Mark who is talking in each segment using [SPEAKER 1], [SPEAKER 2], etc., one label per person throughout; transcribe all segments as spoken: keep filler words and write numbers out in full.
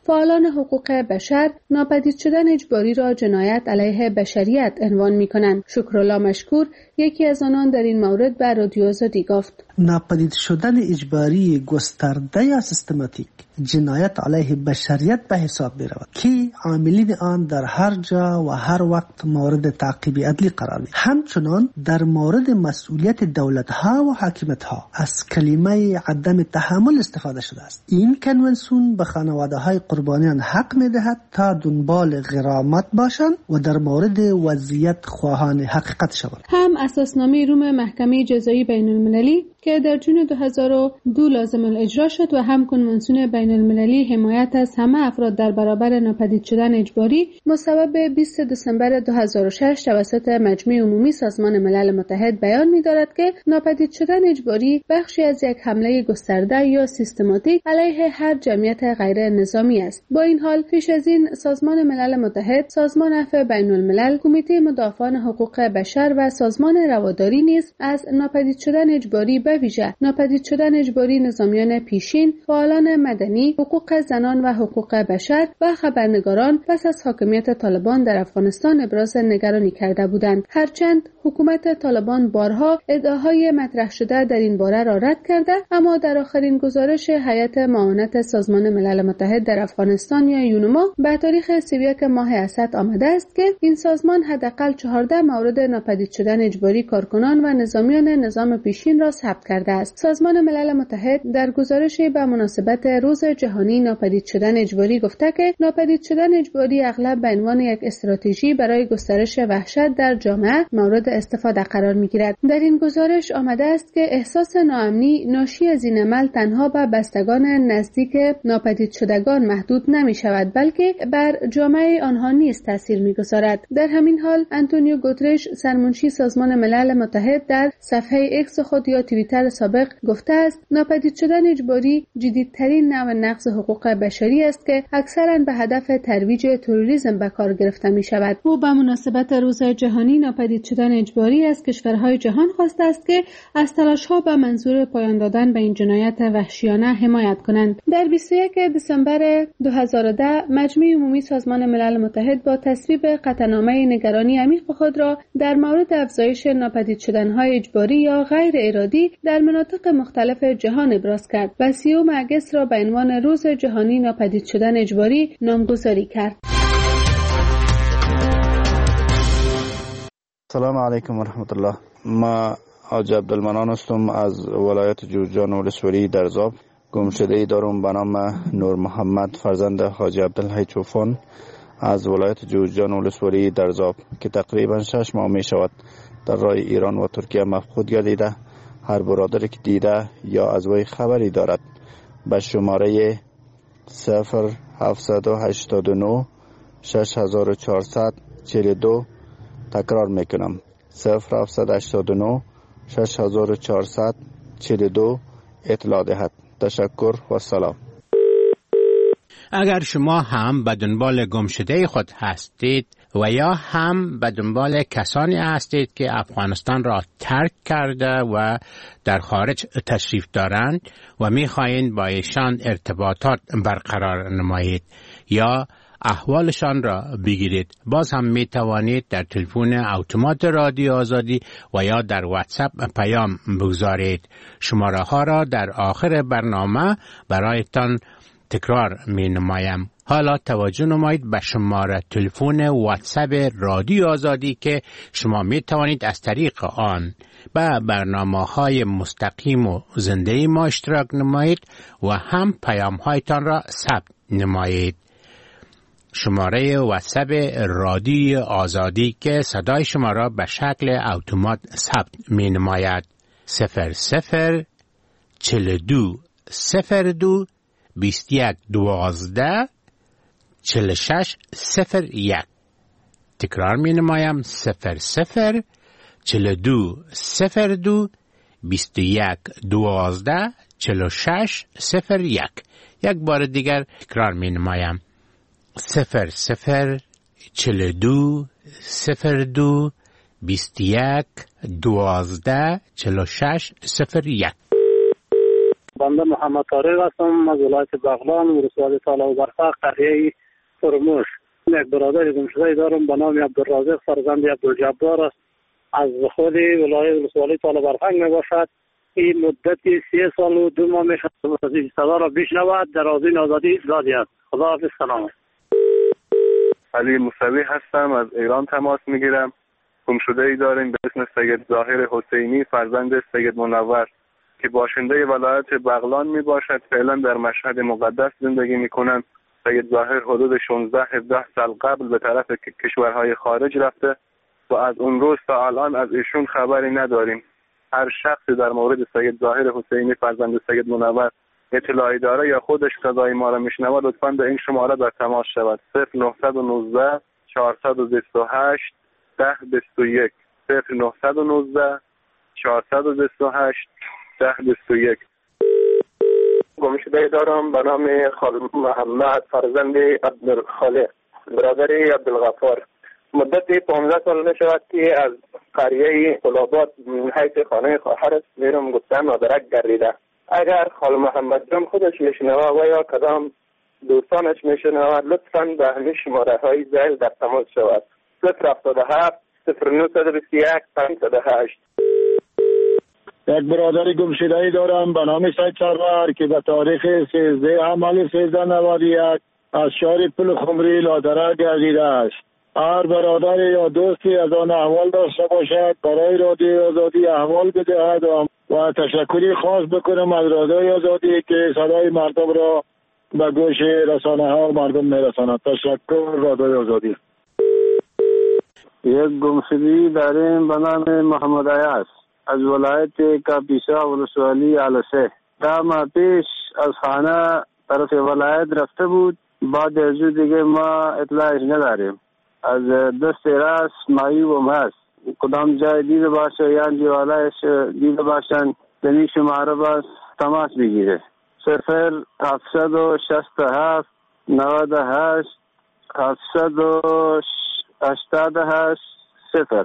[SPEAKER 1] فعالان حقوق بشر ناپدید شدن اجباری را جنایت علیه بشریت عنوان می‌کنند. شکرالله مشکور یکی از آنان در این مورد به رادیو آزادی گفت:
[SPEAKER 2] ناپدید شدن اجباری گسترده یا سیستماتیک جنایت علیه بشریت به حساب می‌رود که عاملین آن در هر جا و هر وقت مورد تعقیب عدلی قرار می‌گیرند. همچنان در مورد مسئولیت دولت‌ها و حاکمیت‌ها از کلمه عدم تحمل استفاده شده است. این کنوانسیون به خانواده‌های قربانیان حق می‌دهد تا دنبال غرامت باشند و در مورد وضعیت خواهان حقیقت شوند.
[SPEAKER 1] هم اساسنامه روم محکمه جزایی بین‌المللی که در جون دو هزار و دو لازم الاجرا شد و هم کنوانسیون بین المللی حمایت از همه افراد در برابر ناپدید شدن اجباری مصوب بیست دسامبر دو هزار و شش توسط مجمع عمومی سازمان ملل متحد بیان می‌دارد که ناپدید شدن اجباری بخشی از یک حمله گسترده یا سیستماتیک علیه هر جمعیت غیر نظامی است. با این حال پیش از این سازمان ملل متحد، سازمان عفو بین الملل، کمیته مدافعان حقوق بشر و سازمان رواداری نیز از ناپدید شدن اجباری به ویژه ناپدید شدن اجباری نظامیان پیشین، فعالان مدنی، حقوق زنان و حقوق بشر و خبرنگاران پس از حاکمیت طالبان در افغانستان ابراز نگرانی کرده بودند. هرچند حکومت طالبان بارها ادعاهای مطرح شده در این باره را رد کرده، اما در آخرین گزارش هیئت معاونت سازمان ملل متحد در افغانستان یا یونما به تاریخ سی و یک ماه اسد آمده است که این سازمان حداقل چهارده مورد ناپدید شدن اجباری کارکنان و نظامیان نظام پیشین را ثبت کرده است. سازمان ملل متحد در گزارشی به مناسبت روز جهانی ناپدید شدن اجباری گفته که ناپدید شدن اجباری اغلب به عنوان یک استراتژی برای گسترش وحشت در جامعه مورد استفاده قرار می‌گیرد. در این گزارش آمده است که احساس ناامنی ناشی از این عمل تنها به بستگان نزدیک ناپدید شدگان محدود نمی‌شود، بلکه بر جامعه آنها نیز تاثیر می‌گذارد. در همین حال آنتونیو گوترش سرمنشی سازمان ملل متحد در صفحه ایکس خود یا توییتر سابق گفته است ناپدید شدن اجباری جدیدترین نوع نقض حقوق بشری است که اکثراً به هدف ترویج تروریسم به کار گرفته می شود. او به مناسبت روز جهانی ناپدید شدن اجباری از کشورهای جهان خواسته است که از تلاش‌ها به منظور پایان دادن به این جنایت وحشیانه حمایت کنند. در بیست و یک دسامبر دو هزار و ده مجمع عمومی سازمان ملل متحد با تصویب قطعنامه نگرانی عمیق خود را در مورد افزایش ناپدید شدن‌های اجباری یا غیر ارادی در مناطق مختلف جهان ابراز کرد و سیوم اگست را به عنوان روز جهانی ناپدید شدن اجباری نامگذاری کرد.
[SPEAKER 3] سلام علیکم و رحمت الله. ما حاج عبدالمنان هستم از ولایت جوزجان ولسوالی درزاب. گمشده‌ای دارم به نام نور محمد فرزند حاج عبدالحی چوفان از ولایت جوزجان ولسوالی درزاب که تقریبا شش ماه می شود در راه ایران و ترکیه مفقود گردیده. هر برادری که دیده یا از وی خبری دارد به شماره صفر هفتصد و هشتاد و نه شش هزار و چهارصد و چهل و دو تکرار میکنم صفر هفتصد و هشتاد و نه شش هزار و چهارصد و چهل و دو اطلاع دهد. تشکر و سلام.
[SPEAKER 4] اگر شما هم به دنبال گمشده خود هستید و یا هم به دنبال کسانی هستید که افغانستان را ترک کرده و در خارج تشریف دارند و می‌خواهید با ایشان ارتباطات برقرار نمایید یا احوالشان را بگیرید، باز هم می توانید در تلفن اتومات رادیو آزادی و یا در واتساپ پیام بگذارید. شماره ها را در آخر برنامه برایتان تکرار می نمایم. حالا توجه نمایید به شماره تلفن واتساپ رادیو آزادی که شما می توانید از طریق آن به برنامه‌های مستقیم و زنده ما اشتراک نمایید و هم پیام‌هایتان را ثبت نمایید. شماره واتساپ رادیو آزادی که صدای شما را به شکل اتومات ثبت می نماید صفر صفر چهل و دو صفر دو بیست و یک دوازده چهل و شش صفر یک. تکرار می نمایم صفر صفر چهل و دو صفر دو بیست و یک دوازده چهل و شش صفر یک. یک بار دیگر تکرار می نمایم صفر صفر چهل و دو صفر دو بیست و یک دوازده چهل و شش صفر یک.
[SPEAKER 5] بنده محمد طارق هستم از ولایت بغلان، ولسوالی تالا و برفق، قریه فرموش. یک برادر گمشده دارم به نام عبدالرازق فرزند عبدالجبار است. از خود ولایت ولسوالی تالا و برفق می باشد. این مدت سه سال و دو ماه می شود از این صدا را بشنود. در آذین آزادی زادی است. خدا حافظ. سلام.
[SPEAKER 6] علی موسوی هستم، از ایران تماس می گیرم. گمشده ای داریم به اسم سید ظاهر حسینی فرزند سید منور که باشنده ولایت بغلان می باشد. فعلا در مشهد مقدس زندگی می کنند. سید ظاهر حدود شانزده هفده سال قبل به طرف کشورهای خارج رفته و از اون روز تا الان از ایشون خبری نداریم. هر شخصی در مورد سید ظاهر حسینی فرزند سید منور اطلاعی داره یا خودش صدای ما را میشنوه لطفاً به این شماره در تماس شود. صفر نه یک نه چهارصد و بیست و هشت ده بیست و یک صفر نه یک نه چهارصد و بیست و هشت ده بیست و یک.
[SPEAKER 7] گمشده دارم به نام خال محمد فرزند عبدالخالق برادر عبدالغفار. مدت پانزده سال می شود که از قریه قلابات حیث خانه خواهرش میرم گفتن مادرک گردیده. اگر خال محمد جان خودش میشنوه و یا کدام دوستانش میشنوه لطفاً به همین شماره های زیل در تماس شود. صفر هفتاد و هفت صفر نه بیست و یک پنجصد و هشت.
[SPEAKER 8] یک برادر گمشده‌ای دارم به نام سید سرور که به تاریخ سیزده حمل سیزده نود و یک از شهر پل خمری لادرک گردیده است. هر برادر یا دوستی از آن احوال داشته باشد برای رادیوی آزادی احوال بدهد و تشکری خاص بکنم از رادیوی آزادی که صدای مردم را به گوش رسانه ها و مردم میرساند. تشکر رادیوی آزادی.
[SPEAKER 9] یک گمشدگی داریم به نام محمد عیاض از ولایت کاپیسا ولسوالی علسه. ده ماه پیش از خانه طرف ولایت رفته بود. بعد از دیگه ما اطلاعش نداریم. از دست راست معیوب هست. کدام جای دیده باشه یا جوالایش دیده باشن دنی شماره باز تماس بگیره. صفر هفتصد و شست و هفت نود و هشت هفتصد و هشتاد و هشت صفر.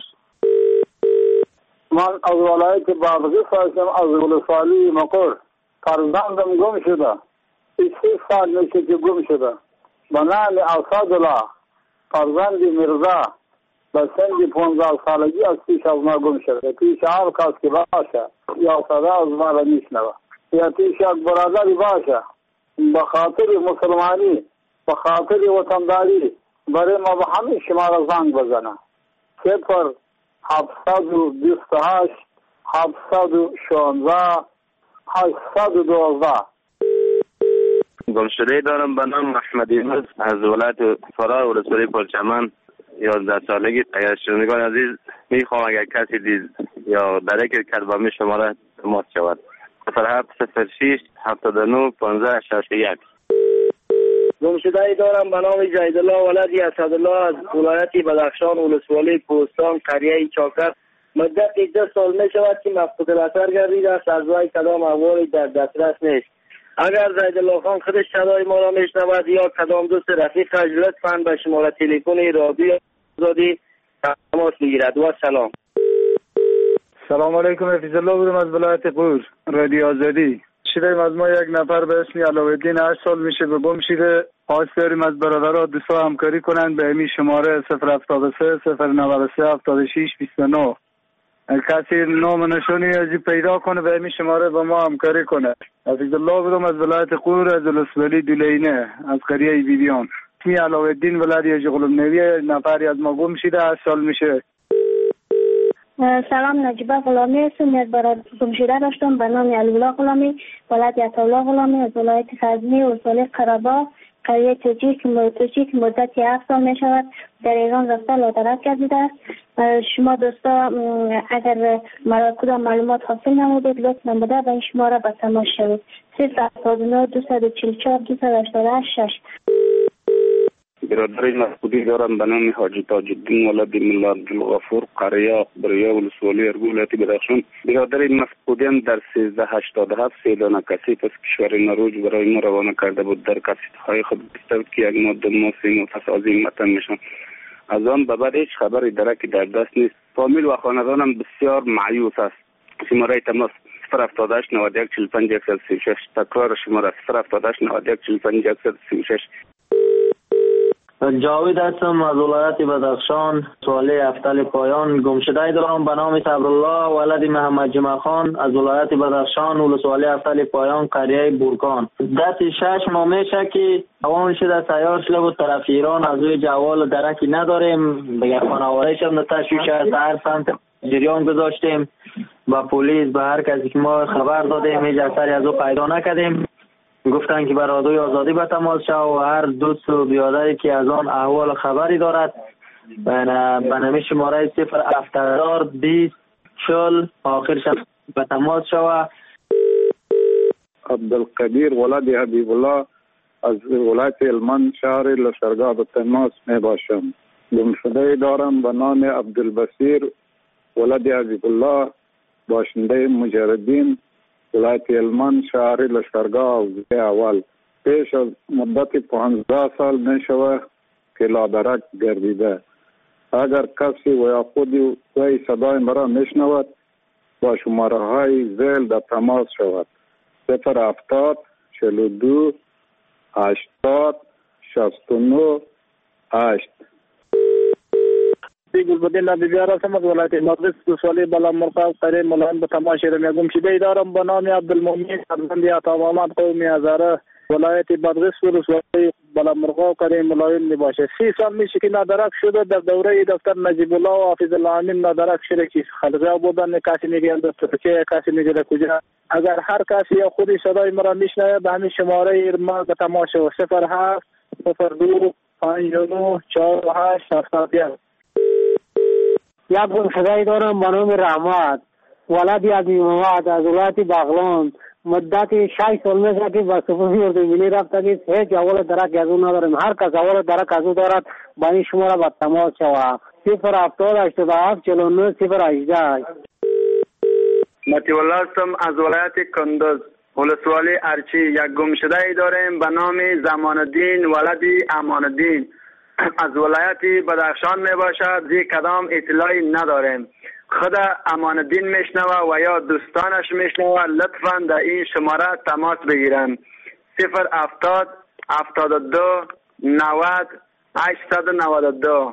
[SPEAKER 10] من از ولایت بادغیس هستم، از ولسوالی مقر. فرزندم گم شده. سی سال میشه که گم شده. به نام اسدالله فرزند مرزا به سن پانزده سالگی از پیش از ما گم شده. پیش هر کس که باشه یا صدا از ما را میشنوه یا پیش یک برادری باشه به خاطر مسلمانی به خاطر وطنداری برای ما به همین شماره زنگ بزنه. صفر هفتصد و بیست و هشت هفتصد و شانزده هشتصد و دوازده.
[SPEAKER 6] گمشده دارم به نام احمد یونس از ولایت فرا ولسوالی پرچمن. یازده سالگی. اگر شنوندگان عزیز میخوام اگر کسی دید یا درک کرد با می شماره تماس شود. صفر هفت صفر شش هفتاد و نه پانزده شصت و یک.
[SPEAKER 11] گمشده دارم به نام جیدالله ولدی اسدالله از ولایت بدخشان ولسوالی پوستان قریه چاکر. مدت ده سال می شود که مفقود الاثر گردیده است. از وی کدام احوالی در دسترس نیست. اگر جیدالله خان خودش صدای ما را میشنود یا کدام دوست رفیقش لطفاً به شماره تلفن رادیو آزادی تماس بگیرد. و سلام.
[SPEAKER 12] سلام علیکم. حفیظ الله بودم از ولایت قور رادیو آزادی. شدیم از ما یک نفر به اسم علاءالدین هشت سال میشه به گم شده. خواست داریم از برادرها دوستا همکاری کنند به همین شماره صفر هفتاد و سه صفر نود و سه هفتاد و شش بیست و نه. کسی نام نشانی ازی پیدا کنه به همین شماره با ما همکاری کنه. حفیظ الله بودم از ولایت قور از ولسوالی دولینه از قریه بیبیان. اسمی علاءالدین ولدی اجغلم نوی نفری از ما گم شده هشت سال میشه.
[SPEAKER 13] سلام، نجیبه غلامی هستم. یک برادر گم شده داشتم به نام علی‌الله غلامی ولایت عطاالله غلامی از ولایت غزنی ولسوالی قره‌باغ قریه توچی که مدت هفت سال می شود در ایران رفته لادرک گردیده است. شما دوستا اگر مرا کدام معلومات حاصل نمودید لطفاً بده به این شماره به تماس شوید. صفر هفتاد و نه دویست و چهل و چهار دویست و هشتاد و هشت شش.
[SPEAKER 14] برادر مفقودی دارم به نام حاجی تاج الدین ولد ملا عبدالغفور قریه بریا ولسوالی ارگولتی بدخشان. برادر مفقودیم در سیزده هشتاد و هفت سیلانه کثیف از کشور نروژ برای ما روانه کرده بود. در کثیف‌های خود گفته که یک ماده ماسی مفصل از این متن میشن. از آن به بعد هیچ خبری درکی در دست نیست. فامیل و خاندانم بسیار مایوس است. شماره تماس صفر هفتاد و هشت نود و یک چهل و پنج صد و سی و شش. تکرار شماره صفر هفتاد و هشت نود و یک چهل و پنج صد و سی و شش.
[SPEAKER 15] جاوید هستم از ولایت بدخشان. سوالی هفتل پایان گمشده دارم به نام صبرالله ولد محمد جمع خان از ولایت بدخشان. ولسوالی هفتل پایان قریه بورکان. دست شش ماه میشه که روان شده سیار شده بود طرف ایران. از روی جوال درکی نداریم بگه خانواده شد تشویش است. هر سمت جریان گذاشتیم با پلیس به هر کسی که ما خبر دادیم هیچ اثری از او پیدا نکردیم. گفتن که برادوی آزادی به تماس شو و هر دوست و بیادری که از آن احوال خبری دارد به نمی شماره صفر هفتاد بیست چل آخرش به تماس شو.
[SPEAKER 16] عبدالقدیر ولد حبیب الله از ولایت هلمند شهر لشکرگاه به تماس می باشم. گمشده دارم به نام عبدالبصیر ولد حبیب الله باشنده مجردین ولایت هلمند شهر لشکرگاه اول. پیش از مدت پانزده سال می شود که لادرک گردیده. اگر کسی و یا خودی وی صدای مرا می شنود با شماره های زیل در تماس شود. صفر هفتاد چهل و دو هشتاد شصت و نه هشت.
[SPEAKER 17] گلبدین نبیار هستم از ولایت مقدس. سوالی بالا مرقاب قریب ملایم به تماشی رمی گمشده دارم به نام عبدالمؤمن فرزند عطا محمد قومی هزاره ولایت مقدس. سوالی بالا مرقاب قریب ملایم میباشه. سی سال میشه که نادرک شده. در دوره دکتر نجیب الله و حافظ الله امین نادرک شده که خلقه بودن. کسی میگه دکتر که کسی میگه کجا. اگر هر کسی یا خودی صدای مرا میشنوه به همین شماره ما به تماشی و صفر هفت صفر دو پنج نه چهار هشت هفتاد یک.
[SPEAKER 18] یک گمشده دارم به نام رحمت ولد عبی محمد از ولایت بغلان. مدت شش سال میشه که به صفوفی اردوگیلی رفته که هیچ اول درک از اون نداریم. هر کس اول درک از اون دارد با این شماره به تماس شود. صفر هفتاد هشتاد و هفت چهل و نه صفر هجده.
[SPEAKER 19] متی والله هستم از ولایت کندوز. ولسوالی ارچی. یک گمشده ای داریم به نام زمان الدین ولدی امان الدین از ولایت بدخشان می باشد. زی کدام اطلاعی نداریم. خود امان الدین میشنوه و یا دوستانش میشنوه لطفاً در این شماره تماس بگیرن. صفر هفتاد هفتاد و دو نود هشتصد و نود و دو.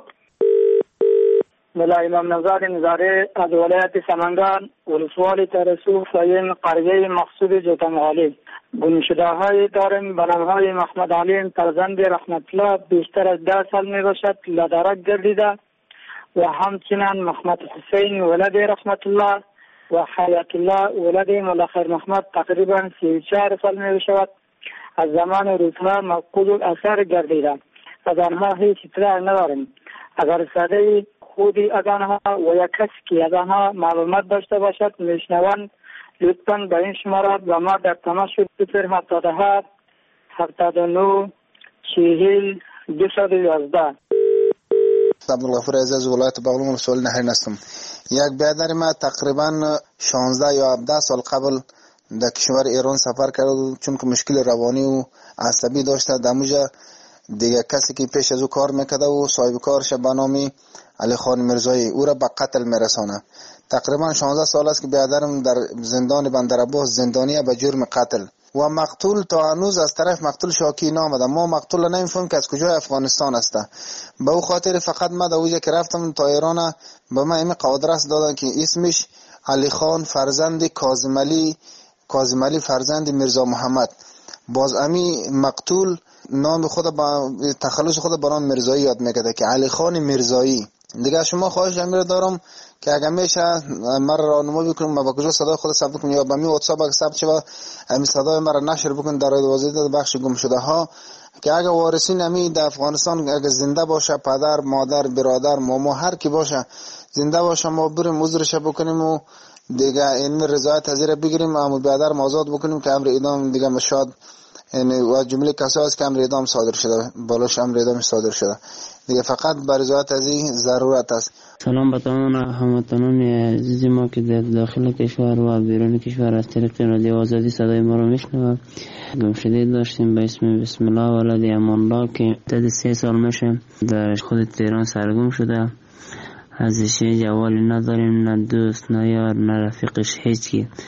[SPEAKER 17] ملا امام نوزاد نظاره از ولایت سمنگان. ولسوالی ترسو فاین قریه مقصود جوتمغالی. گمشده های داریم به نام های محمد علیم فرزند رحمت الله بیشتر از ده سال می باشد لادرک گردیده و همچنین محمد حسین ولد رحمت الله و حیات الله ولد ملاخر محمد تقریبا سی و چهار سال می باشد. از زمان روزها مفقود الاثر گردیده. از آنها هیچ اطلاع نداریم. اگر صدای خودی از آنها و یا کسی که از آنها معلومات داشته باشد میشنوند لطفاً به این شماره و ما در تماس شد. صفر هفتاد و هفت هفتاد و نه چهل دویست و یازده.
[SPEAKER 20] عبدالغفور عزیز ولایت بغلان سوال نهرین هستم. یک برادر ما تقریبا شانزده یا هفده سال قبل در کشور ایران سفر کرد چون که مشکل روانی و عصبی داشته. دموجه دیگه کسی که پیش از او کار میکرده و صاحب کارش به نام علی خان مرزایی او را به قتل میرسانه. تقریبا شانزده سال است که برادرم در زندان بندرعباس زندانیه به جرم قتل و مقتول تا هنوز از طرف مقتول شاکی نامده. ما مقتول نمیفهمیم که از کجای افغانستان است. به او خاطر فقط ما در اوجه که رفتم تا ایران به من این قادرست دادن که اسمش علی خان فرزند کاظم علی کاظم علی فرزند میرزا محمد. باز امی مقتول نام خود با تخلص خود با نام مرزایی یاد میکرده که علی خان مرزایی. دیگه شما خواهش امیر دارم که اگر میشه مرا راهنمایی بکنم ما با کجا صدای خود ثبت کنم یا با می واتساپ اگه ثبت شه همین صدای مرا نشر بکن در واسطه بخش گمشده ها که اگه وارثین امی در افغانستان اگه زنده باشه پدر مادر برادر ماما هر کی باشه زنده باشه ما بریم عذرش بکنیم و دیگه این رضایت حاضر بگیریم اما برادر آزاد بکنیم که امر اعدام دیگه مشاد یعنی و جمله کسایی است که امر اعدام صادر شده بالاش امر اعدام صادر شده دیگه فقط بر رضایت از این ضرورت است.
[SPEAKER 21] سلام به تمام هموطنان عزیز ما که در داخل کشور و بیرون کشور از طریق رادیو آزادی صدای ما رو میشنوند. گمشده داشتیم به اسم بسم الله ولد امان الله که مدت سه سال میشه در خود تهران سرگم شده. ازش جوالی نداریم، نه دوست نه یار نه رفیقش هیچی.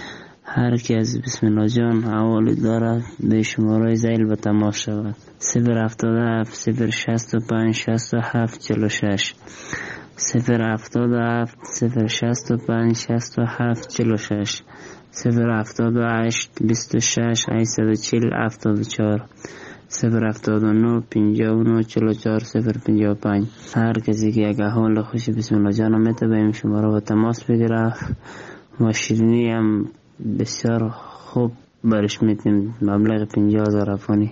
[SPEAKER 21] هر کی از بسم الله جان حوالی دارد به شماره زیل به تماس شود. صفر هفتاد و هفت صفر شصت و پنج شصت و هفت چهل و شش صفر هفتاد و هفت صفر شصت و پنج شصت و هفت چهل و شش صفر هفتاد و هشت بیست و شش هشتصد و چهل هفتاد و چهار صفر هفتاد و نه پنجاه و نه چهل و چهار صفر پنجاه و پنج. هر کسی که یک حال خوش بسم الله جان میته به این شماره با تماس بگیره و شیرینی هم بسیار خوب برش میتیم. مبلغ پنجاه هزار افغانی.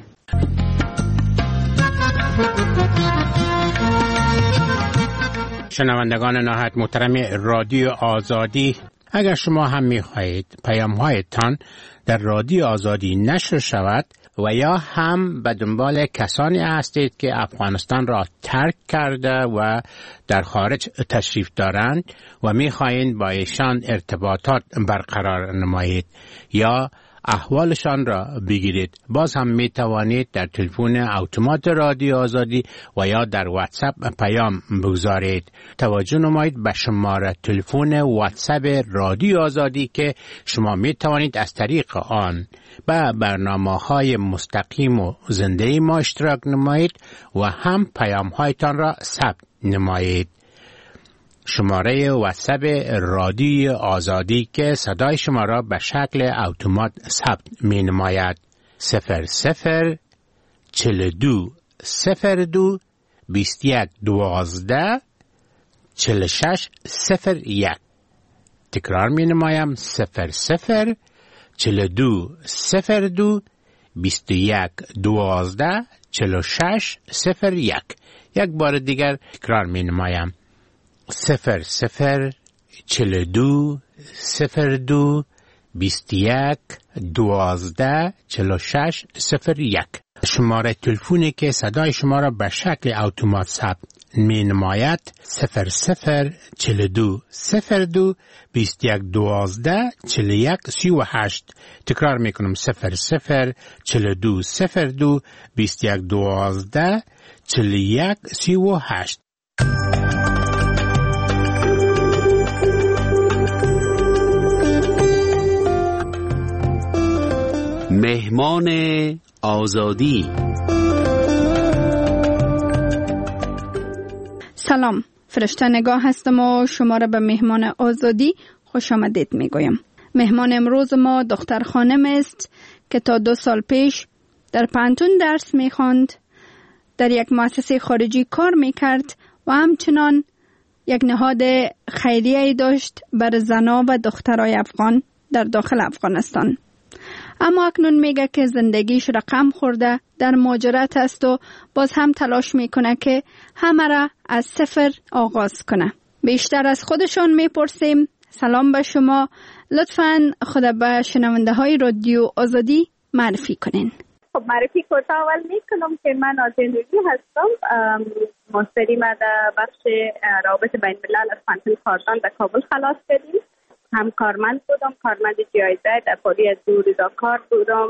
[SPEAKER 4] شنوندگان نهایت محترم رادیو آزادی، اگر شما هم میخواهید پیام‌هایتان در رادیو آزادی نشر شود و یا هم به دنبال کسانی هستید که افغانستان را ترک کرده و در خارج تشریف دارند و میخواهید با ایشان ارتباطات برقرار نمایید یا احوالشان را بگیرید، باز هم می توانید در تلفن اتومات رادیو آزادی و یا در واتساپ پیام بگذارید. توجه نمایید به شماره تلفن واتساپ رادیو آزادی که شما می توانید از طریق آن به برنامه‌های مستقیم و زنده ما اشتراک نمایید و هم پیام‌هایتان را ثبت نمایید. شماره واتساپ رادیو آزادی که صدای شما را به شکل اتومات ثبت می نماید صفر صفر چهل و دو صفر دو بیست و یک دوازده چهل و شش صفر یک. تکرار می نمایم صفر صفر چهل و دو صفر دو بیست و یک دوازده چهل و شش صفر یک. یک بار دیگر تکرار می نمایم صفر صفر چهل و دو صفر دو بیست و یک دوازده چهل و شش صفر یک. شماره تلفنی که صدای شما را به شکل اتومات ثبت می نماید صفر صفر چهل و دو صفر دو بیست و یک دوازده چهل و یک سی و هشت. تکرار می کنم صفر صفر چهل و دو صفر دو بیست و یک دوازده چهل و یک سی و هشت.
[SPEAKER 2] مهمان آزادی.
[SPEAKER 22] سلام، فرشته نگاه هستم و شما را به مهمان آزادی خوش آمدید می گویم. مهمان امروز ما دختر خانم است که تا دو سال پیش در پانتون درس می خواند، در یک مؤسسه خارجی کار می کرد و همچنان یک نهاد خیریه‌ای داشت بر زنان و دخترای افغان در داخل افغانستان. اما اکنون میگه که زندگیش رقم خورده، در مهاجرت است و باز هم تلاش میکنه که همه را از صفر آغاز کنه. بیشتر از خودشون میپرسیم. سلام به شما، لطفاً خود به شنونده های رادیو آزادی معرفی کنین.
[SPEAKER 23] خب معرفی کوتاه اول میکنم که من آزین روزی هستم. ماستری ما در بخش روابط بین الملل از پانتون کاردان در کابل خلاص کردیم. هم کارمند بودم، کارمند جی آی زد در پالی از دو رضاکار بودم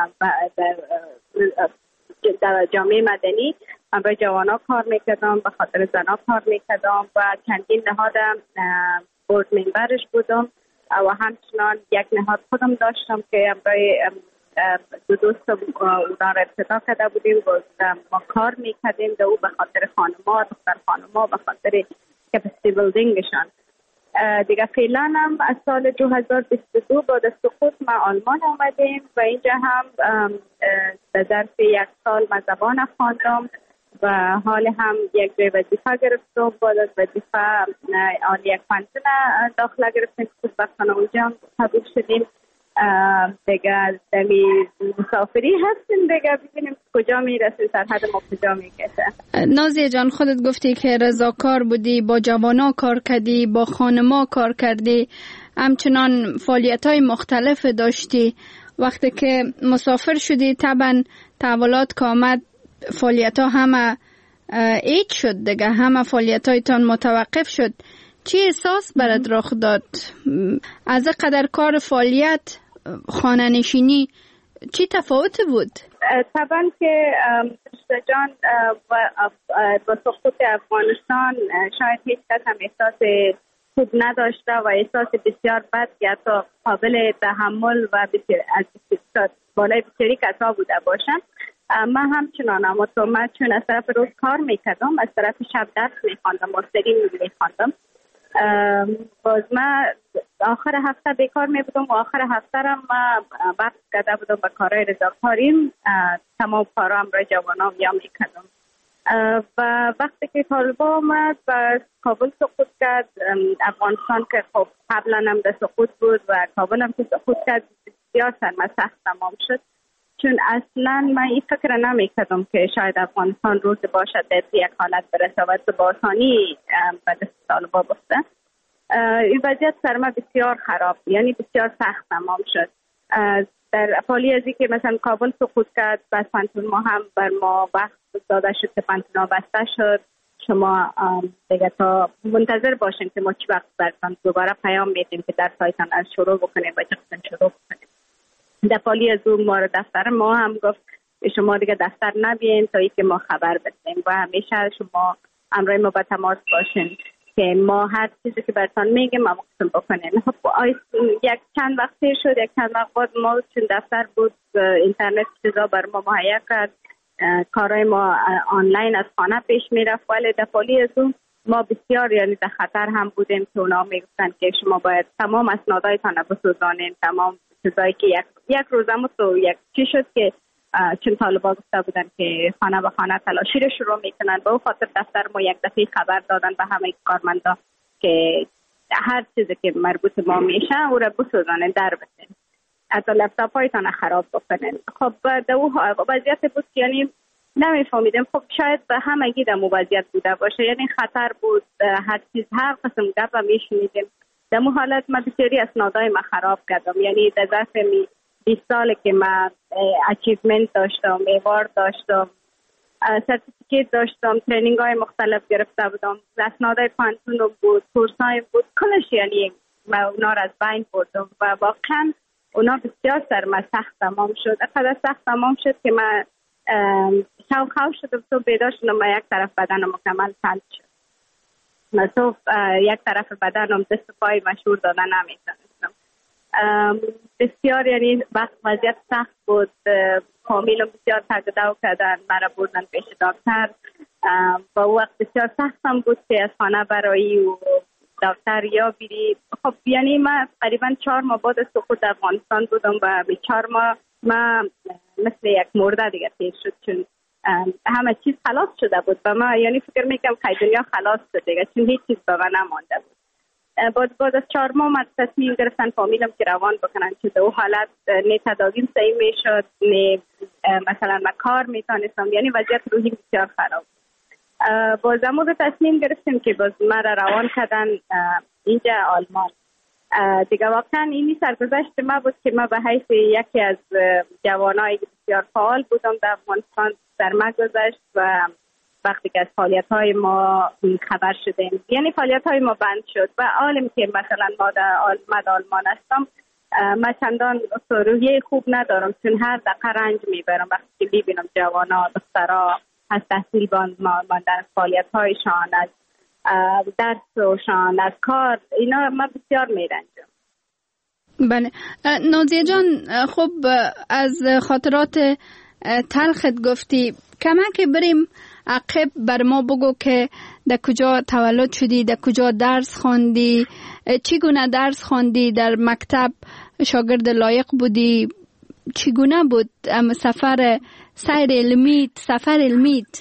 [SPEAKER 23] در جامعه مدنی. من برای جوانا کار میکردم، به خاطر زنا کار میکردم و چندین نهاد بورد ممبرش بودم و همچنان یک نهاد خودم داشتم که برای دو دوست اونا را ابتدا کرده بودیم. ما کار میکردیم در او به خاطر خانما، دختر خانما، به خاطر کپاسیتی بیلدینگشان. دیگه فعلا هم از سال دو هزار و بیست و دو بعد از سقوط ما آلمان آمدیم و اینجا هم در ظرف یک سال ما زبان خواندم و حال هم یک جای وظیفه گرفتم. بعد از وظیفه آن یک پانتون داخله گرفتیم، خوشبختانه اونجا هم قبول شدیم. دیگه دمی مسافری هستیم، دیگه ببینیم کجا میرسیم، سرحد ما کجا میکشه.
[SPEAKER 22] نازیه جان، خودت گفتی که رضاکار بودی، با جوانا کار کردی، با خانما کار کردی، همچنان فعالیت‌های مختلف داشتی. وقتی که مسافر شدی طبعا تحولات که آمد فعالیت‌ها همه ایج شد دیگه، همه فعالیت‌هایتان متوقف شد. چی احساس برات رخ داد؟ از قدر کار فعالیت خانه نشینی چی تفاوت بود؟
[SPEAKER 23] طبعا که جان با سقوط افغانستان شاید هیچ کس هم احساس خوب نداشته و احساس بسیار بد که حتی قابل تحمل و بسیار از بسیار بالای بسیاری کسا بوده باشم. من همچنان اما تو من چون از طرف روز کار میکردم، از طرف شب درس میخواندم، ماستری میخواندم. باز من آخر هفته بیکار می بودم و آخر هفته را من وقت کرده بودم به کارهای رضاکاریم، تمام کارها هم را جوانان یا میکردم. و وقتی که طالبان آمد و کابل سقوط کرد، افغانستان که خب قبلا هم در سقوط بود و کابل هم که سقوط کرد، بسیار سرمسخت تمام شد. چون اصلا من این فکر نمی کردم که شاید افغانستان روز باشد در یک حالت برسه و با آسانی به دست طالبان بفته. این وضعیت سر ما بسیار خراب، یعنی بسیار سخت تمام شد. در پالی ازی که مثلا کابل سقوط کرد، بس پانتون ما هم بر ما وقت داده شد که پانتون بسته شد. شما دیگه تا منتظر باشین که ما چی وقت برتان دوباره پیام میدیم که در سایتان از شروع بکنیم و چقدر شروع بکنیم. در پالی از اون ما دفتر ما هم گفت شما دیگه دفتر نبین تا ای که ما خبر بدیم و همیشه شما امرای ما با تماس باشین که ما هر چیزی که برتان میگیم ما مقسم بکنیم. خب یک چند وقتی شد، یک چند وقت بعد ما چون دفتر بود اینترنت چیزا بر ما مهیا کرد، کارهای ما آنلاین از خانه پیش میرفت، ولی در پالی از اون ما بسیار یعنی در خطر هم بودیم که اونا میگفتن که شما باید تمام اسنادایتان بسوزانین، تمام چیزایی که یک یک روزم تو یک چی شد که چون طالبان گفته بودن که خانه به خانه تلاشی رو شروع میکنن، به خاطر دفتر ما یک دفعه خبر دادن به همه کارمندا که هر چیزی که مربوط ما میشه او را بسوزانین، در بسین، حتی لپتاپ هایتان خراب بکنین. خب در اون وضعیت بود یعنی نمیفهمیدم. خب شاید به همگی در وضعیت بوده باشه، یعنی خطر بود، هر چیز هر قسم گپ میشنیدیم. در اون حالت من بسیاری اسنادای ما خراب کردم، یعنی در ظرف بیست سال که من اچیومنت داشتم، ایوارد داشتم، سرتیفیکیت داشتم، ترینینگ های مختلف گرفته بودم، اسنادای پانتونم بود، کورس های بود، کلش یعنی من اونا را از بین بردم و واقعا اونا بسیار سرمسخت تمام شد. اقدر سخت تمام شد که من شو خواه شدم، تو بیدار شدم و یک طرف بدنم مکمل تند شد. من تو یک طرف بدنم دست پای مشهور دادن نمیتونستم. بسیار یعنی وقت وضعیت سخت بود، فامیلم بسیار تگدو کردن، مرا بردن پیش دکتر. با وقت بسیار سخت هم بود که از خانه برایی و دکتر یا بیری. خب یعنی من قریبا چهار ماه بعد از سقوط افغانستان بودم و به چهار ماه من مثل یک مرده دیگه تیر شد، چون همه چیز خلاص شده بود و من یعنی فکر میکنم که دنیا خلاص شد دیگه، چون هیچ چیز به من نمانده بود. بعد بعد از چهار ماه من تصمیم گرفتن فامیلم که روان بکنن، که در اون حالت نه تداویم صحیح میشد، نه مثلا من کار میتونستم، یعنی وضعیت روحی بسیار خراب. باز امور تصمیم گرفتیم که باز من را روان کردن اینجا آلمان. دیگه واقعا اینی سرگذشت ما بود که ما به حیث یکی از جوانای بسیار فعال بودم در افغانستان در ما گذشت و وقتی که از فعالیت‌های ما خبر شدیم، یعنی فعالیت‌های ما بند شد و عالم که مثلا ما در آلمان هستم، من چندان روحیه خوب ندارم، چون هر دقیقه رنج میبرم وقتی که ببینم جوانا دخترها از تحصیل ماندن، فعالیت‌هایشان، از درسشان، از کار، اینا من بسیار میرنجم.
[SPEAKER 22] بله نازیه جان، خب از خاطرات تلخت گفتی، کمک بریم عقب بر ما بگو که در کجا تولد شدی، در کجا درس خواندی، چگونه درس خواندی، در مکتب شاگرد لایق بودی، چگونه بود سفر سیر علمیت، سفر علمیت؟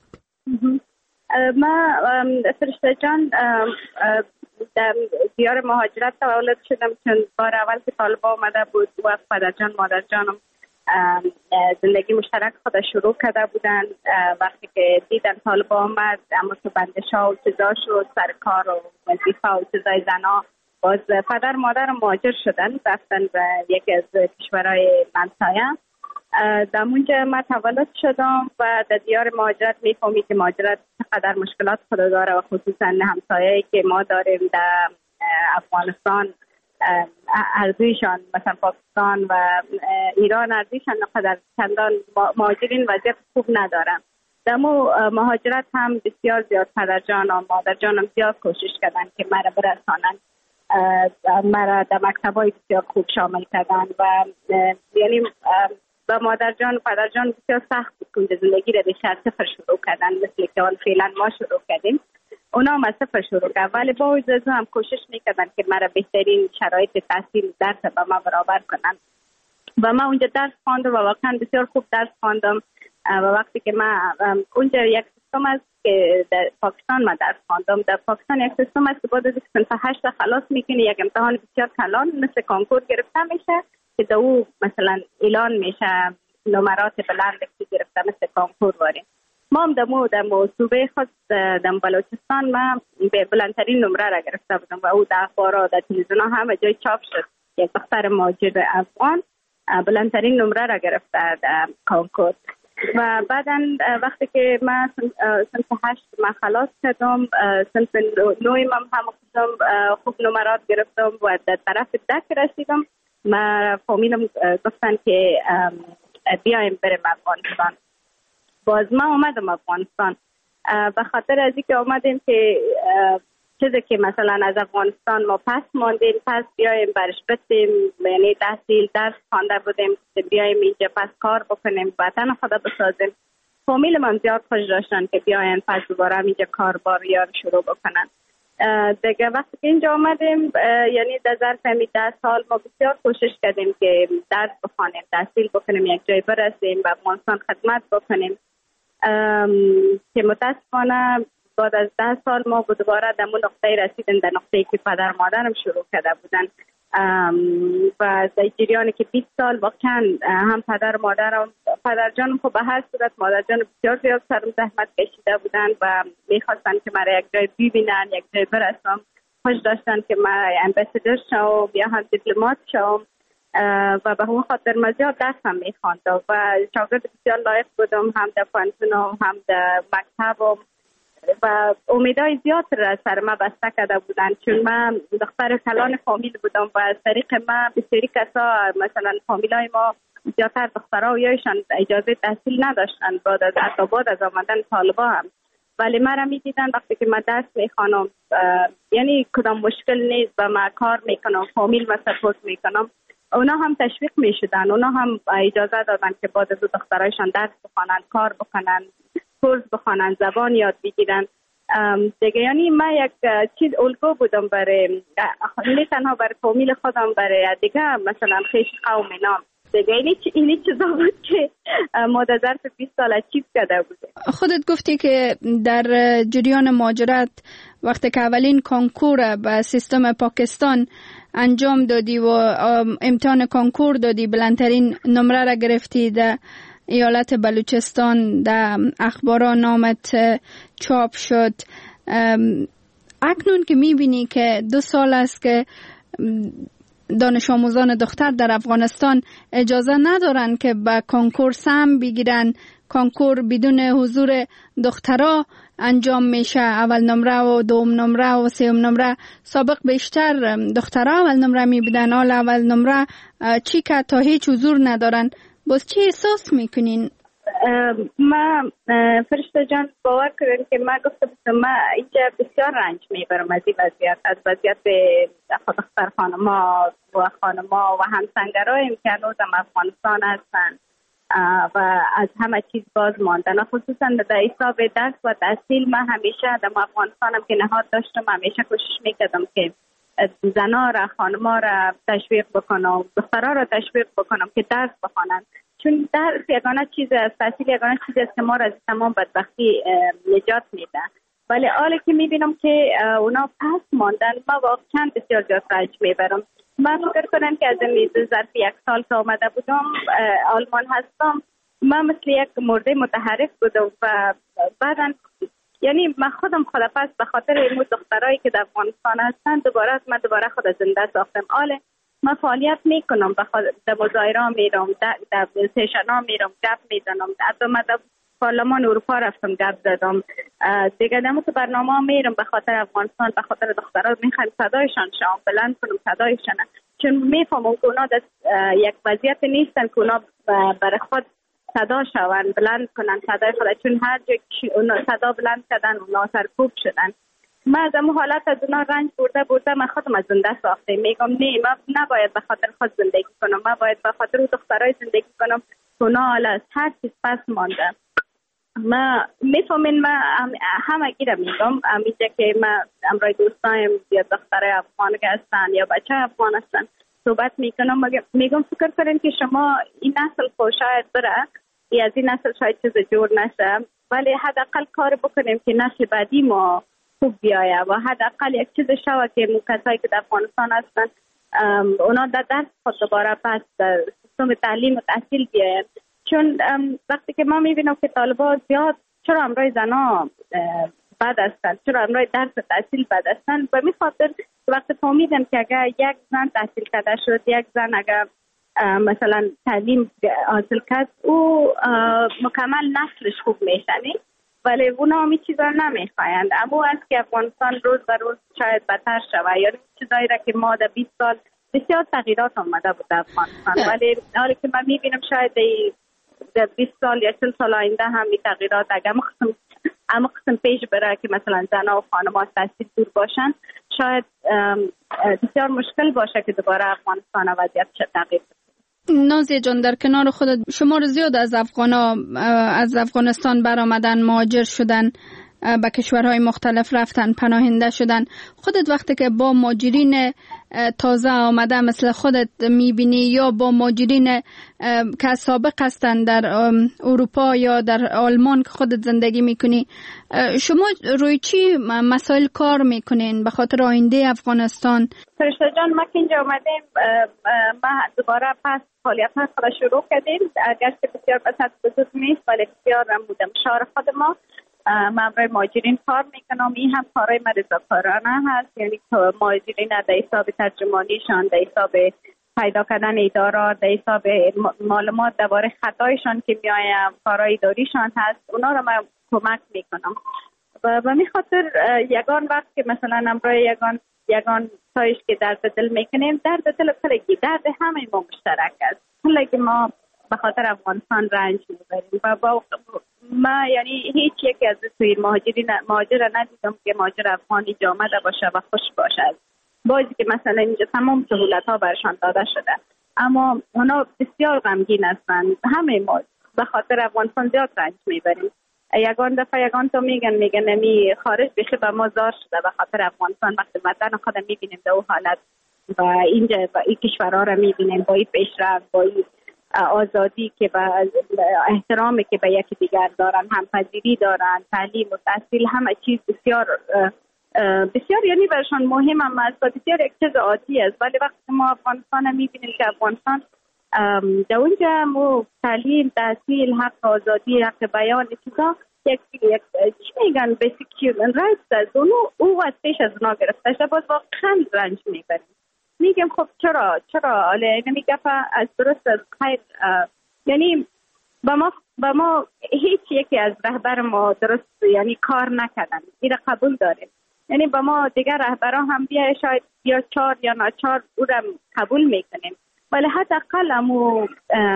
[SPEAKER 23] ما فرشته جان در دیار مهاجرت تولد شدم، چون بار اول که طالبا آمده بود و پدر جان مادر جانم زندگی مشترک خود شروع کرده بودن. وقتی که دیدن طالبا آمد، اما تو بندشا و چیزا شد، سر کار و وظیفه و چیزای زنا، باز پدر مادر مهاجر شدن، رفتن به یکی از کشورهای همسایه. در اونجا من تولد شدم و در دیار مهاجرت میفهمی که مهاجرت چقدر مشکلات خود داره و خصوصا همسایه‌ای که ما داریم در افغانستان، ارزیشان مثلا پاکستان و ایران ارزیشان قدر چندان مهاجرین وضعیت خوب ندارن. دمو مهاجرت هم بسیار زیاد پدر جان و مادر جانم زیاد کوشش کردن که مرا برسانن، مرا در مکتبای بسیار خوب شامل کردن و یعنی با مادر جان و پدر جان بسیار سخت بود که زندگی را به صفر شروع کردن، مثل که اون فعلا ما شروع کردیم. اونا هم از صفر شروع کردن ولی با وجود هم کوشش میکردن که مرا بهترین شرایط تحصیل درس با ما برابر کنن و ما اونجا درس خواندم و واقعا بسیار خوب درس خواندم. و وقتی که ما اونجا یک سیستم است که در پاکستان ما درس خواندم، در پاکستان یک سیستم است که بعد از صنف هشت خلاص میکنی یک امتحان بسیار کلان مثل کنکور گرفته میشه که در او مثلا اعلان میشه نمرات بلند که گرفته مثل کنکور واریم. ما هم دمو در صوبه خود در بلوچستان ما به بلندترین نمره را گرفته بودم و او در اخبارات در تلویزیون همه جای چاپ شد. یک دختر مهاجر افغان بلندترین نمره را گرفته در کنکور. و بعدا وقتی که من صنف هشت من خلاص کردم، صنف نوی من هم خوب خوب نمرات گرفتم و در طرف دک رسیدم. ما فامیلم گفتن که بیایم بریم افغانستان. باز ما اومدم افغانستان به خاطر از اینکه اومدیم که چیزی که مثلا از افغانستان ما پس ماندیم پس بیایم برش بتیم، یعنی تحصیل درس خوانده بودیم که بیایم اینجا پس کار بکنیم، وطن خدا بسازیم. فامیل من زیاد خوش داشتن که بیاین پس دوباره اینجا کار بار یار شروع بکنن. دیگه وقتی که اینجا آمدیم یعنی در ظرف همی ده سال ما بسیار کوشش کردیم که درس بخوانیم، تحصیل بکنیم، یک جای برسیم و افغانستان خدمت بکنیم که متاسفانه بعد از ده سال ما دوباره در اون نقطه رسیدیم، در نقطه‌ای که پدر مادرم شروع کرده بودن و در جریانی که بیست سال واقعا هم پدر مادرم پدر جانم خب به هر صورت مادر جانم بسیار زیاد سرم زحمت کشیده بودن و میخواستن که مرا یک جای ببینن، یک جای برسم. خوش داشتن که من امباسادور شوم یا هم دیپلمات شوم و به اون خاطر من زیاد درس هم میخواندم و شاگرد بسیار لایق بودم، هم در پانتونم هم در مکتبم و امیدهای زیاد را سر ما بسته کرده بودن چون من دختر کلان فامیل بودم و از طریق ما بسیاری کسا مثلا فامیلای ما زیادتر دخترها و یایشان اجازه تحصیل نداشتن بعد از حتی بعد از آمدن طالبا هم، ولی من را می دیدن وقتی که من درس میخوانم یعنی کدام مشکل نیست و من کار میکنم، فامیل و سپورت میکنم، اونا هم تشویق میشدن، اونا هم اجازه دادن که بعد از دخترایشان درس بخوانن، کار بکنن، کورس بخوانن، زبان یاد بگیرن دیگه. یعنی من یک چیز الگو بودم برای نه تنها برای فامیل خودم، برای دیگه مثلا خیش قوم نام دیگه. اینی اینی چیزا بود که ما در ظرف بیست سال اچیو کرده بودیم.
[SPEAKER 22] خودت گفتی که در جریان مهاجرت وقتی که اولین کنکور به سیستم پاکستان انجام دادی و امتحان کنکور دادی، بلندترین نمره را گرفتی در ایالت بلوچستان، در اخباران نامت چاپ شد. اکنون که میبینی که دو سال است که دانش آموزان دختر در افغانستان اجازه ندارن که به کنکور سهم بگیرن، کنکور بدون حضور دخترها انجام میشه، اول نمره و دوم نمره و سوم نمره. سابق بیشتر دخترها اول نمره میبودن، حال اول نمره چی که تا هیچ حضور ندارن. باز چی احساس میکنین؟
[SPEAKER 23] ما فرشته جان باور کردن که ما گفتم ما اینجا بسیار رنج میبرم از این وضعیت، از وضعیت دختر خانما و خانما و همسنگرهایم که هنوزم افغانستان هستن و از همه چیز باز ماندن، خصوصا در حساب درس و تحصیل. من همیشه در افغانستانم که نهاد داشتم همیشه کوشش میکردم که زنا را، خانما را تشویق بکنم، دخترها را تشویق بکنم که درس بخوانند، چون درس یگانه چیز است، تحصیل یگانه چیز است که ما را از تمام بدبختی نجات میده. ولی حالا که میبینم که اونا پس ماندن ما واقعا بسیار زیاد رنج میبرم. من فکر کنم که از این ظرف یک سال که آمده بودم آلمان هستم، من مثل یک مرده متحرک بودم و بعدا یعنی من خودم خدا پس به خاطر این دخترایی که در افغانستان هستن دوباره من دوباره خود زنده ساختم. آله من فعالیت میکنم، در مظاهره میرم، در سیشن ها میرم، گپ میزنم، حتی من در پارلمان اروپا رفتم گپ زدم دیگه. دمو که برنامه ها میرم به خاطر افغانستان، به خاطر دخترها میخوایم صدایشان شام بلند کنم صدایشان، چون میفهمم که اونا در یک وضعیت نیستن که اونا برای خود صدا شوند، بلند کنن صدای خود، چون هر جا که اونا صدا بلند کردن اونا سرکوب شدن. من از اون حالت از اونا رنج برده برده من خودم از زنده ساخته. میگم نه، من نباید به خاطر خود زندگی کنم، من باید به خاطر اون دخترای زندگی کنم که اونا حالا از هر چیز پس مانده. ما میفهمین، من همه گیره میگم امیجا که من امرای دوستایم یا دخترای افغان که هستن یا بچه افغان هستن صحبت میکنم، میگم فکر کنین که شما این نسل خود شاید بره یا از این نسل شاید چیز جور نشه، ولی حداقل کار بکنیم که نسل بعدی ما خوب بیایه و حداقل یک چیز شوه که کسایی که در افغانستان هستن اونا در درس خود دوباره پس در سیستم تعلیم و تحصیل بیاین. چون وقتی که ما میبینم که طالبان زیاد چرا امرای زنا بد هستن، چرا امرای درس و تحصیل بد هستن، به می خاطر وقتی فهمیدم که اگر یک زن تحصیل کرده شد، یک زن اگر مثلا تعلیم حاصل کرد او مکمل نسلش خوب میشنی، ولی اونا همی چیزا نمیخوایند. اما است که افغانستان روز به روز شاید بدتر شود، یا چیزایی را که ما در بیست سال بسیار تغییرات آمده بود در افغانستان، ولی حالی که من میبینم شاید در بیست سال یا چل سال آینده هم این تغییرات اگر مقسم اما قسم پیش بره که مثلا زنها و خانم‌ها از تحصیل دور باشن، شاید بسیار مشکل باشه که دوباره افغانستان وضعیت چه تغییر بکنه.
[SPEAKER 22] نازیه جان، در کنار خودت شمار زیاد از افغانا از افغانستان برآمدن، مهاجر شدن، به کشورهای مختلف رفتن، پناهنده شدن. خودت وقتی که با مهاجرین تازه آمده مثل خودت میبینی یا با مهاجرین که سابق هستن در اروپا یا در آلمان که خودت زندگی میکنی، شما روی چی مسائل کار میکنین به خاطر آینده افغانستان؟
[SPEAKER 23] فرشته جان، ما که اینجا اومدیم ما دوباره پس فعالیت ها خود شروع کردیم، اگرچه بسیار بسط بزرگ نیست ولی بسیار بودم شهر خود ما. من برای مهاجرین کار میکنم، این هم کارهای من رضاکارانه هست، یعنی مهاجرین در حساب ترجمانیشان، در حساب پیدا کردن ادارات، در حساب معلومات درباره خطایشان که میایم، کارهای اداریشان هست، اونا رو من کمک میکنم. و به می خاطر یگان وقت که مثلا امروز یگان یگان تایش که درد دل میکنیم، درد دل کلگی درد همه ما مشترک است، کلگی ما به خاطر افغانستان رنج میبریم و با ما یعنی هیچ یکی از توی مهاجرین مهاجر ندیدم که مهاجر افغانی جامده باشه و خوش باشه، بازی که مثلا اینجا تمام سهولت ها برشان داده شده، اما اونا بسیار غمگین هستند. همه ما به خاطر افغانستان زیاد رنج میبریم. یگان دفعه یگان تو میگن میگن نمی خارج بشه به ما زار شده به خاطر افغانستان، وقتی وطن خودم میبینیم در اون حالت و اینجا با این کشورها رو میبینیم با این پیشرفت، با این آزادی که با احترامی که به یکی دیگر دارن، همپذیری دارن، تعلیم و تحصیل، همه چیز بسیار بسیار یعنی برشان مهم هم است و بسیار یک چیز عادی است. ولی وقتی ما افغانستان میبینیم که افغانستان در اونجا مو تعلیم، تحصیل، حق آزادی، حق بیان چیزا یک یک چی میگن بیسیک هیومن رایتس است، اونو او از پیش از اونا گرفته شده، باز واقعا رنج میبریم. میگم خب چرا چرا اله نمیگه از درست از خیر، یعنی با ما با ما هیچ یکی از رهبر ما درست یعنی کار نکردن، این را قبول داریم. یعنی با ما دیگر رهبران هم بیا شاید یا چهار یا ناچار او را قبول میکنیم، ولی حداقل امو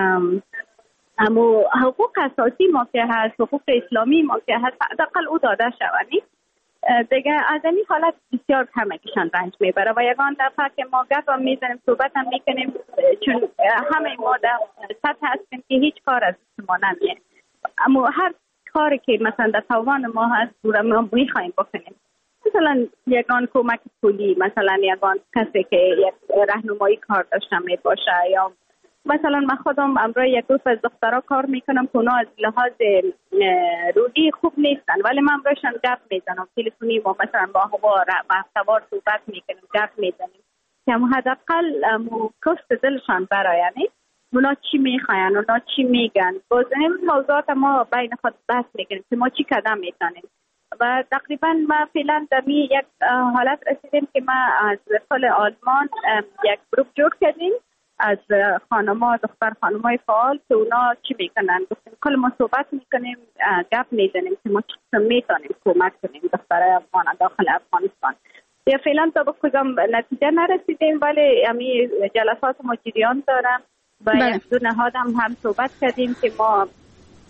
[SPEAKER 23] امو حقوق اساسی ما که هست، حقوق اسلامی ما که هست، حداقل او داده شوند. دیگه از این حالت بسیار کمکشان رنج میبره و یگان دفعه که ما گپ هم میزنیم صحبت هم میکنیم، چون همه ما در سطح هستیم که هیچ کار از ما نمیه، اما هر کاری که مثلا در توان ما هست رو ما میخوایم بکنیم. مثلا یگان کمک پولی، مثلا یگان کسی که یک راهنمایی کار داشته می باشه، یا مثلا من خودم امروز یک گروه از دخترها کار میکنم که اونا از لحاظ روحی خوب نیستن، ولی من امروزشان گپ میزنم تلفنی، ما مثلا با هوا محتوار صحبت میکنیم، گپ میزنیم که حداقل کشت دلشان برایانی اونا چی میخواین، اونا چی میگن. باز این موضوعات ما بین خود بحث میکنیم که ما چی قدم میتونیم و تقریبا ما فعلا در می یک حالت رسیدیم که ما از فل آلمان یک گروه جور کردیم از خانم‌ها، دختر خانم‌های فعال که اونا چی میکنن، گفتیم کل ما صحبت میکنیم، گپ میزنیم که ما چی میتونیم کمک کنیم دخترای افغان داخل افغانستان. یا فعلا تا به کدام نتیجه نرسیدیم، ولی امی جلسات ما جریان دارم و یک دو نهاد هم هم صحبت کردیم که ما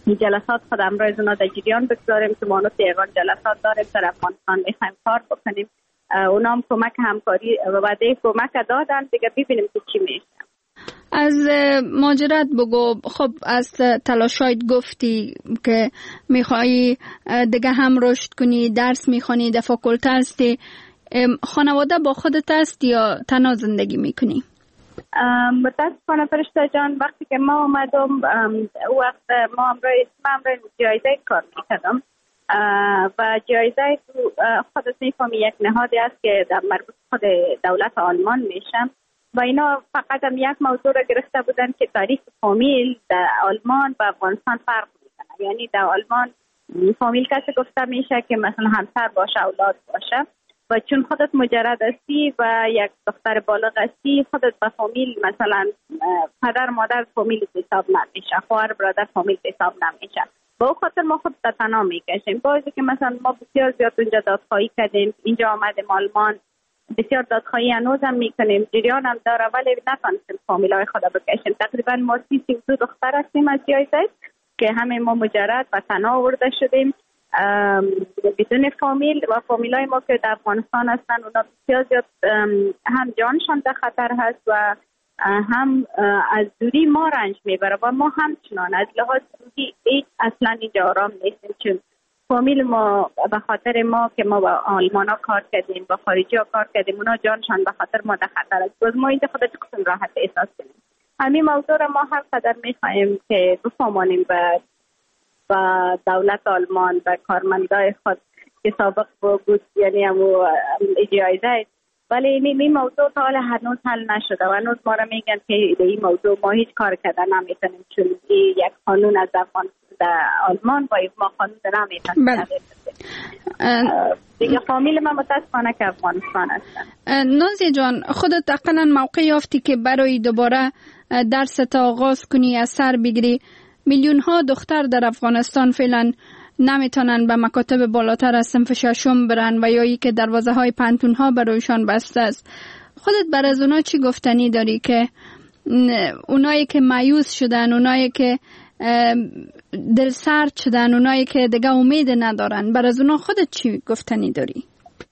[SPEAKER 23] جلسات خود امروز اونا در جریان بگذاریم که ما تهران جلسات داریم در افغانستان میخوایم کار بکنیم. اونا هم کمک همکاری و وعده کمک دادن دیگه، ببینیم که چی میشه.
[SPEAKER 22] از ماجرات بگو. خب از تلاشایت گفتی که میخوایی دیگه هم رشد کنی، درس میخوانی، در فاکولته هستی. خانواده با خودت هست یا تنها زندگی میکنی؟
[SPEAKER 23] متاسفانه فرشته جان وقتی که ما اومدم وقت ما امروز امروز جایزه کار میکردم و جایزه خودت میفهمی یک نهادی است که در مربوط خود دولت آلمان میشه و اینا فقط هم یک موضوع را گرفته بودن که تاریخ فامیل در آلمان و افغانستان فرق میکنه. یعنی در آلمان فامیل کسی گفته میشه که مثلا همسر باشه، اولاد باشه، و چون خودت مجرد هستی و یک دختر بالغ هستی خودت به فامیل مثلا پدر مادر فامیل حساب نمیشه، خواهر برادر فامیل حساب نمیشه. با او خاطر ما خود تنها میکشیم. بازی که مثلا ما بسیار زیاد اونجا دادخواهی کردیم، اینجا آمدیم آلمان بسیار دادخواهی هنوزم میکنیم، جریان هم داره ولی نتونستیم فامیلای خود بکشیم. تقریبا ما سی سی دو دختر هستیم از جایزه که همه ما مجرد و تنها آورده شدیم بدون فامیل و فامیلای ما که در افغانستان هستن اونا بسیار زیاد هم جانشان در خطر هست و هم از دوری ما رنج میبره و ما همچنان از لحاظ روحی هیچ اصلا اینجا آرام نیستیم، چون فامیل ما به خاطر ما که ما با آلمان ها کار کردیم با خارجی ها کار کردیم اونا جانشان به خاطر ما در خطر است. باز ما اینجا خود چقدر راحت احساس کنیم. همین موضوع را ما هر قدر میخواهیم که بفهمانیم و و دولت آلمان و کارمندای خود که سابق بود یعنی همو جایزه، ولی این موضوع تا حال هنوز حل نشده و هنوز ما را میگن که به این موضوع ما هیچ کار کردن نمیتونیم چون این یک قانون از در آلمان با ما قانون نمیتونیم. دیگه فامیل من متاسفانه که افغانستان هستن.
[SPEAKER 22] نازیه جان خودت اقلا موقع یافتی که برای دوباره درس تا آغاز کنی از سر بگیری. میلیون ها دختر در افغانستان فعلا نمیتونن به مکاتب بالاتر از صنف ششم برن و یا ای که دروازه های پنتون ها برایشان بسته است. خودت بر از اونا چی گفتنی داری که اونایی که مایوس شدن، اونایی که دل سرد شدن، اونایی که دیگه امید ندارن، بر از اونا خودت چی گفتنی داری؟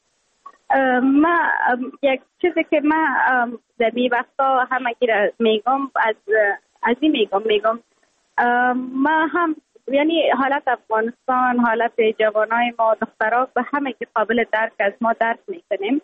[SPEAKER 23] ما یک چیزی که ما در این وقتا همگی را میگم از از این میگم میگم ما هم یعنی حالت افغانستان، حالت جوانای ما دخترها به همه که قابل درک از ما درک میکنیم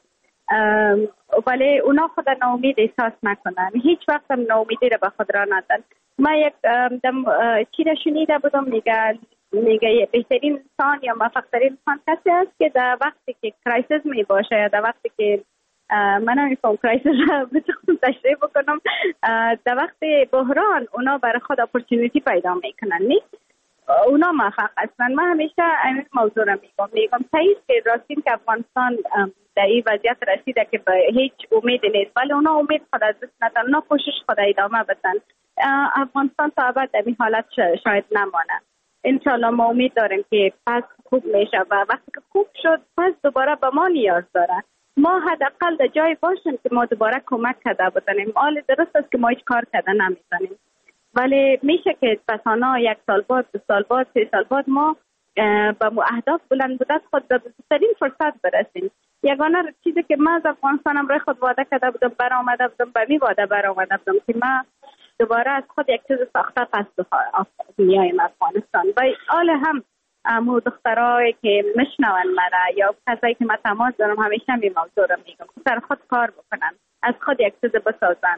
[SPEAKER 23] ولی اونا خود ناامید احساس نکنن، هیچ وقت هم ناامیدی را به خود را ندن. ما یک دم چی را شنیده بودم میگه میگه بهترین انسان یا موفق‌ترین انسان کسی است که در وقتی که کرایسیس می باشه یا در وقتی که من نمیفهم کرایسیس را بتونم تشریح بکنم، در وقت بحران اونا برای خود اپورتونیتی پیدا میکنن. نیست اونا موفق هستن. من همیشه این موضوع را میگم میگم صحیح که راستین که افغانستان در این وضعیت رسیده که به هیچ امید نیست ولی اونا امید خود از دست ندن، اونا کوشش خود ادامه بدن. افغانستان تا ابد در این حالت شاید نمانه. انشالله ما امید داریم که پس خوب میشه و وقتی که خوب شد پس دوباره به ما نیاز داره. ما حداقل در جای باشیم که ما دوباره کمک کرده بتونیم. حال درست است که ما هیچ کار کرده نمیتونیم ولی میشه که پسانا یک سال بعد، دو سال بعد، سه سال بعد ما به اهداف بلند مدت خود به بهترین فرصت برسیم. یگانه چیزی که من از افغانستانم برای خود وعده کرده بودم برآمده بودم به می وعده برآمده بودم که من دوباره از خود یک چیز ساخته پس میایم افغانستان و حال هم امو دخترایی که میشنون مرا یا کسایی که من تماس دارم همیشه می موضوع رو میگم سر خود کار بکنن، از خود یک چیز بسازن.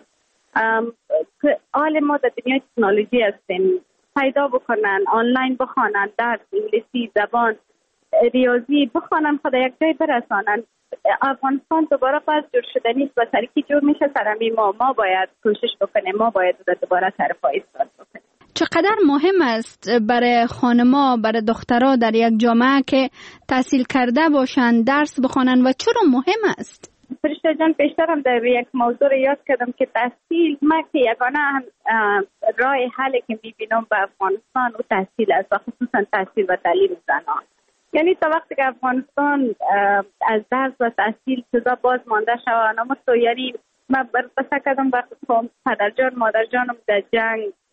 [SPEAKER 23] حال ما در دنیای تکنولوژی هستیم، پیدا بکنن، آنلاین بخوانن، درس انگلیسی، زبان، ریاضی بخوانن، خود یک جای برسانن. افغانستان دوباره پس جور شده نیست و سرکی جور میشه سرمی ما ما باید کوشش بکنیم، ما باید دوباره سرپا ایستاد بکنیم.
[SPEAKER 22] چقدر مهم است برای خانما، برای دخترها در یک جامعه که تحصیل کرده باشن، درس بخوانن و چرا مهم است؟
[SPEAKER 23] فرشته جان پیشترم در یک موضوع یاد کردم که تحصیل ما که یگانه راه حلی که میبینم به افغانستان و تحصیل است و خصوصا تحصیل و تعلیم زنان. یعنی تا وقتی که افغانستان از درس و تحصیل چیزا باز مانده شود، اما تو یعنی من بسه کردم وقتی پدر جان مادر جانم در جنگ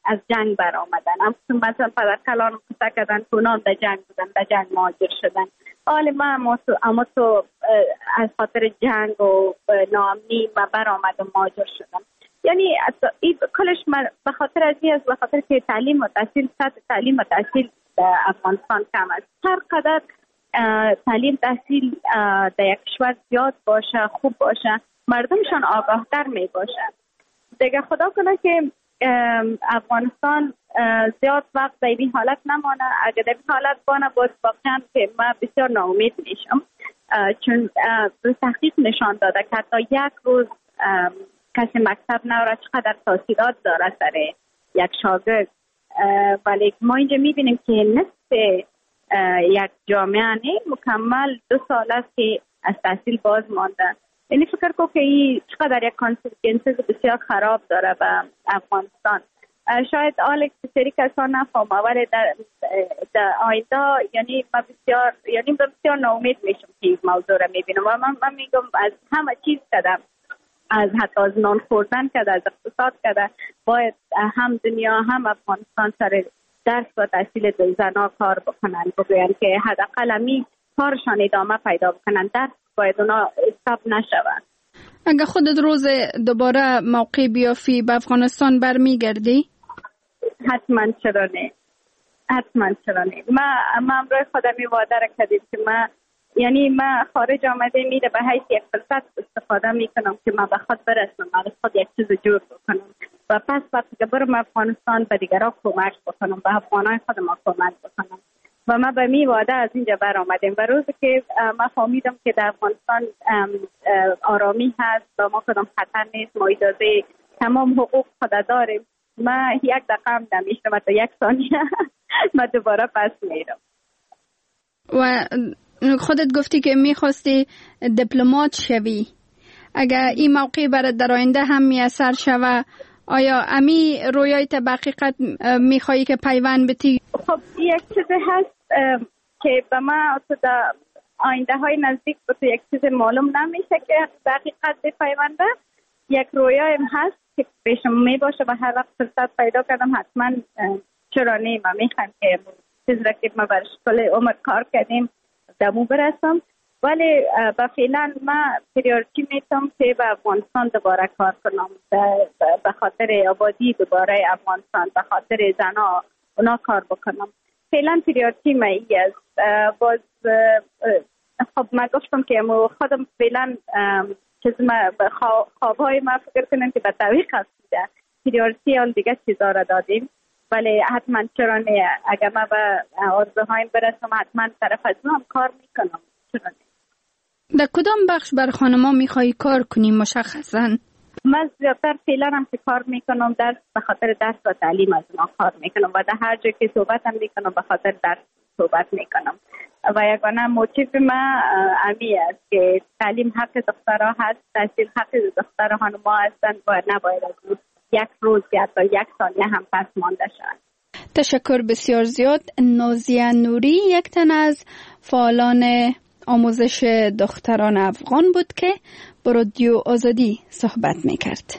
[SPEAKER 23] از جنگ برآمدن. مثلا پدر کلان قصه کردن که اونام در جنگ بودن، در جنگ مهاجر شدن. حال ما اما تو, اما تو از خاطر جنگ و ناامنی ما برآمد و مهاجر شدم. یعنی کلش به خاطر از این است، به خاطر که تعلیم و تحصیل، سطح تعلیم و تحصیل در افغانستان کم است. هر قدر تعلیم تحصیل در یک کشور زیاد باشه، خوب باشه، مردمشان آگاهتر می باشه. دیگه خدا کنه که افغانستان زیاد وقت در این حالت نمانه. اگر در این حالت بانه باید واقعا که من بسیار ناامید میشم، چون تحقیق نشان داده که حتی یک روز کسی مکتب نوره چقدر تاثیرات داره سر یک شاگرد. ولی ما اینجا میبینیم که نصف یک جامعه مکمل دو سال است که از تحصیل باز مانده. یعنی فکر کنم که این چقدر یک کانسیکونسز بسیار خراب داره به افغانستان. شاید آلک سری کسان نفهمه، ولی در, در آینده یعنی ما بسیار یعنی بسیار ناامید میشم که این موضوع را میبینم. و من, من میگم از همه چیز کردم، از حتی از نان خوردن کرده، از اقتصاد کرده، باید هم دنیا هم افغانستان سر درس و تحصیل زنها کار بکنن، بگوین که حداقل همی کارشان ادامه پیدا بکنن، درس باید اونا استاپ نشود.
[SPEAKER 22] اگه خودت روز دوباره موقع بیافی به افغانستان برمیگردی؟
[SPEAKER 23] حتما چرا نه، حتما چرا نه. ما ما امروز خودم وعده را کردیم که ما یعنی ما خارج آمده میره به حیث یک فرصت استفاده میکنم که من به خود برسم، من خود یک چیز جور بکنم و پس وقتی که برم افغانستان به دیگران کمک بکنم، به افغانای خود ما کمک بکنم. و ما به می وعده از اینجا بر آمدیم و روزی که ما فهمیدم که در افغانستان آرامی هست و ما کدام خطر نیست، ما اجازه تمام حقوق خود داریم، ما یک دقیقه هم نمیشتم و تا یک ثانیه ما دوباره پس میرم.
[SPEAKER 22] و خودت گفتی که میخواستی دیپلمات شوی، اگر این موقع برات در آینده هم میسر شوه، آیا امی رویایت به حقیقت میخوایی که پیوند بتی؟
[SPEAKER 23] خب یک چیزی هست که به ما در آینده های نزدیک به تو یک چیز معلوم نمیشه که به حقیقت بپیونده. یک رویایم هست که پیشم می باشه و هر وقت فرصت پیدا کردم حتما چرا نه ما میخوایم که چیز را که ما برش کل عمر کار کردیم دمو برسم. ولی با فعلا ما پریورتی میتونم که به افغانستان دوباره کار کنم، به خاطر آبادی دوباره افغانستان، به خاطر زنها اونا کار بکنم. فعلا پریورتی ما ای است. باز خب ما گفتم که خودم فعلا چیز ما خوابهای ما فکر کنم که به تعویق هستیده، پریورتی اون دیگه چیزا را دادیم. ولی حتما چرا نه، اگر ما به آرزوهایم برسم حتما طرف از هم کار میکنم. چرا نه.
[SPEAKER 22] در کدام بخش بر خانما میخوایی کار کنی مشخصا؟
[SPEAKER 23] من زیادتر فعلا هم که کار میکنم درس به خاطر درس و تعلیم از ما کار میکنم و در هر جا که صحبت هم میکنم به خاطر درس صحبت میکنم و یگانه موتیف ما امی است که تعلیم حق دخترها هست، تحصیل حق دختر خانما هستند و نباید از یک روز یا تا یک ثانیه هم پس مانده شد.
[SPEAKER 22] تشکر بسیار زیاد. نازیه نوری یک تن از فعالان آموزش دختران افغان بود که با رادیو آزادی صحبت میکرد.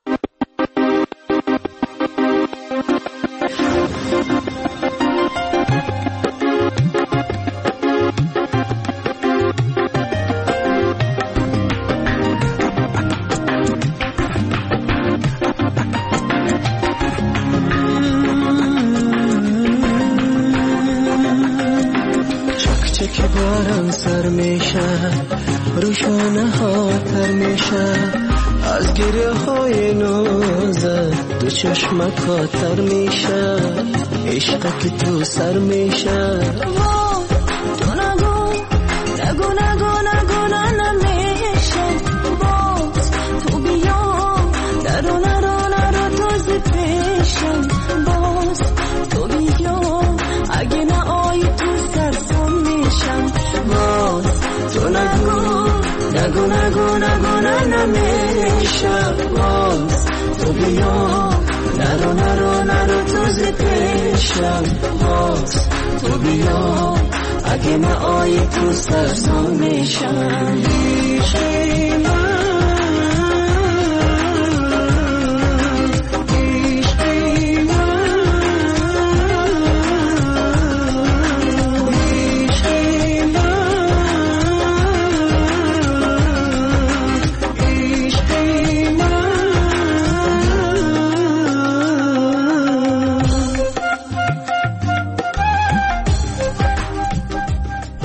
[SPEAKER 1] که باران سر میشه روشانه ها تر میشه از گریه های نازت دو چشم کاتر میشه عشق که تو سر میشه تو نگو نگو نگو نگو نمیشه باز تو بیا نرو نرو نرو تازه پیشم باز تو بیا اگه نه آی تو سرسام میشم باز تو نگو نگو نگو نگو نمیشه باز تو بیا نرو نرو نرو تازه پیشم باز تو بیا اگه نه آی تو سرسام میشم